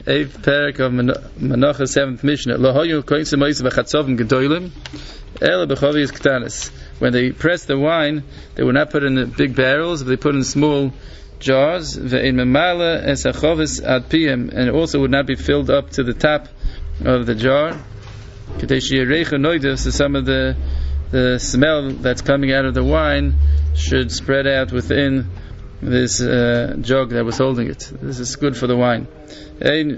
Eighth parak of Menachah, 7th Mishnah. Lahayu koinsim ois v'chatzovim gedolim, ela b'chavius ktanis. When they press the wine, they would not put in the big barrels, but they put in small jars. Ve'in memala es hachavis ad piyem, and it also would not be filled up to the top of the jar. K'tei sheyireicha noidev, so some of the smell that's coming out of the wine should spread out within this jug that was holding it. This is good for the wine. The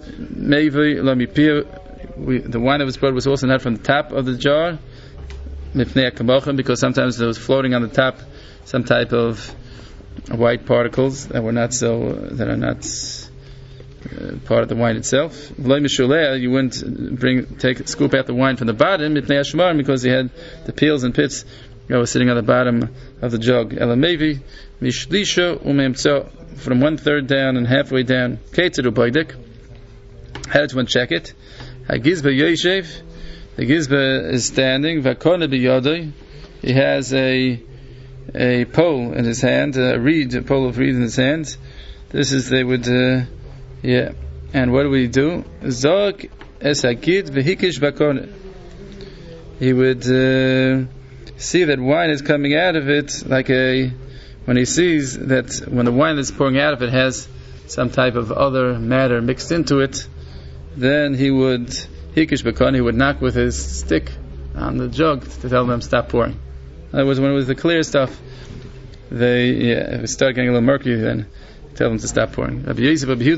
wine that was brought was also not from the top of the jar, because sometimes there was floating on the top some type of white particles that are not part of the wine itself. You wouldn't scoop out the wine from the bottom because he had the peels and pits that were sitting on the bottom of the jug. From 1/3 down and halfway down. How does one check it? The Gizba is standing. He has a pole in his hand, a pole of reed in his hand. This is, they would, and what do we do? Zog es hagid v'hikish bakone. He would see that wine is coming out of it, when he sees that when the wine that's pouring out of it has some type of other matter mixed into it, then he would hikish bakone, he would knock with his stick on the jug to tell them stop pouring. In other words, when it was the clear stuff, if it started getting a little murky, then tell them to stop pouring. If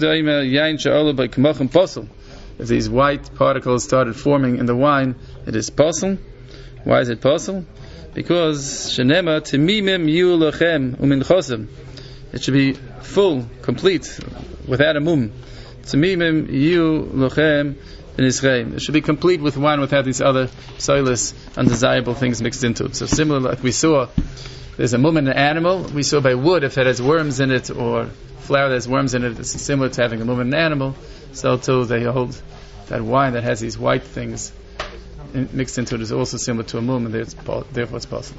these white particles started forming in the wine, it is posel. Why is it posel? Because shenema timimim yu lochem umin chosem. It should be full, complete, without a mum. Timimim yu lochem in Israel. It should be complete with wine without these other soilless, undesirable things mixed into it. So similar, like we saw, there's a mum in an animal. We saw by wood, if it has worms in it, or flour that has worms in it, it's similar to having a mum in an animal. So too, they hold that wine that has these white things mixed into it is also similar to a mum, and therefore it's possible.